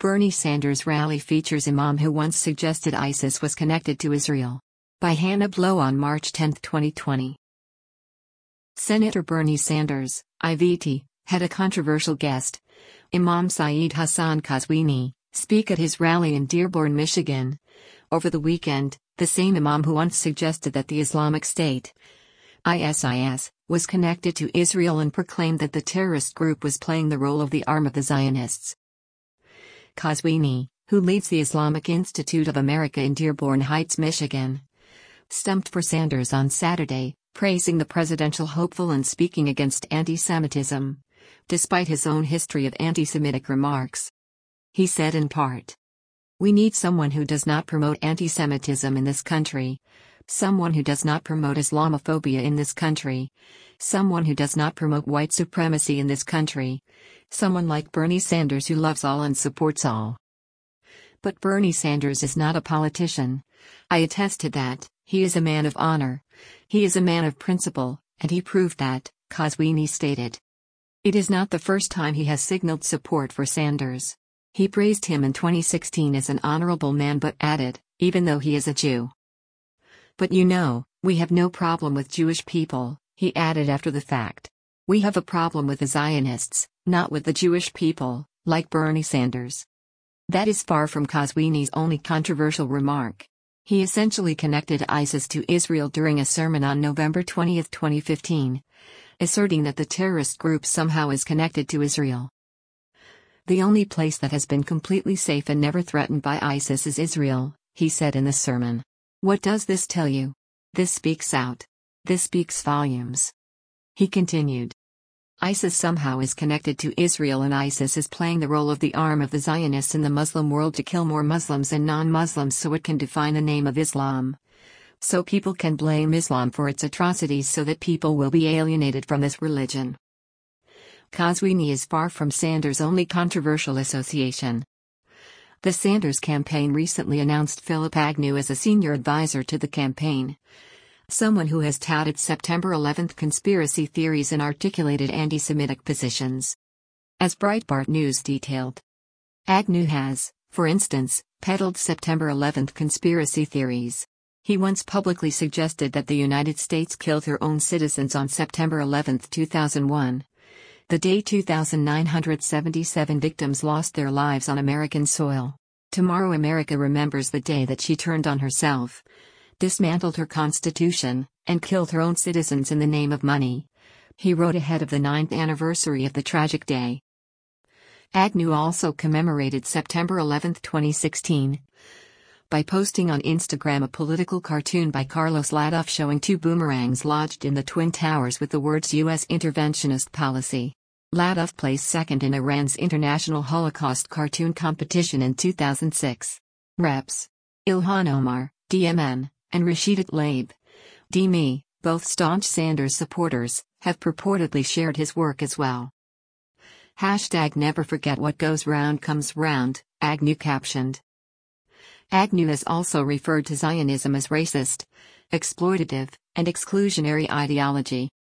Bernie Sanders rally features imam who once suggested ISIS was connected to Israel. By Hannah Blow on March 10, 2020. Senator Bernie Sanders, IVT, had a controversial guest, Imam Saeed Hassan Qazwini, speak at his rally in Dearborn, Michigan. Over the weekend, the same imam who once suggested that the Islamic State, ISIS, was connected to Israel and proclaimed that the terrorist group was playing the role of the arm of the Zionists. Qazwini, who leads the Islamic Institute of America in Dearborn Heights, Michigan, stumped for Sanders on Saturday, praising the presidential hopeful and speaking against anti-Semitism, despite his own history of anti-Semitic remarks. He said in part, "We need someone who does not promote anti-Semitism in this country, someone who does not promote Islamophobia in this country, someone who does not promote white supremacy in this country, someone like Bernie Sanders who loves all and supports all." But Bernie Sanders is not a politician. I attest to that. He is a man of honor. He is a man of principle, and he proved that, Qazwini stated. It is not the first time he has signaled support for Sanders. He praised him in 2016 as an honorable man but added, even though he is a Jew. "But you know, we have no problem with Jewish people," he added after the fact. "We have a problem with the Zionists, not with the Jewish people, like Bernie Sanders." That is far from Qazwini's only controversial remark. He essentially connected ISIS to Israel during a sermon on November 20, 2015, asserting that the terrorist group somehow is connected to Israel. "The only place that has been completely safe and never threatened by ISIS is Israel," he said in the sermon. "What does this tell you? This speaks out. This speaks volumes." He continued, "ISIS somehow is connected to Israel and ISIS is playing the role of the arm of the Zionists in the Muslim world to kill more Muslims and non-Muslims so it can define the name of Islam. So people can blame Islam for its atrocities so that people will be alienated from this religion." Qazwini is far from Sanders' only controversial association. The Sanders campaign recently announced Philip Agnew as a senior advisor to the campaign, someone who has touted September 11th conspiracy theories and articulated anti-Semitic positions. As Breitbart News detailed, Agnew has, for instance, peddled September 11th conspiracy theories. He once publicly suggested that the United States killed her own citizens on September 11, 2001, the day 2,977 victims lost their lives on American soil. Tomorrow America remembers the day that she turned on herself, dismantled her constitution, and killed her own citizens in the name of money, he wrote ahead of the 9th anniversary of the tragic day. Agnew also commemorated September 11, 2016, by posting on Instagram a political cartoon by Carlos Ladoff showing two boomerangs lodged in the Twin Towers with the words U.S. interventionist policy. Ladoff placed second in Iran's International Holocaust Cartoon Competition in 2006. Reps. Ilhan Omar, DMN, and Rashida Tlaib, DME, both staunch Sanders supporters, have purportedly shared his work as well. #Never forget what goes round comes round, Agnew captioned. Agnew has also referred to Zionism as racist, exploitative, and exclusionary ideology.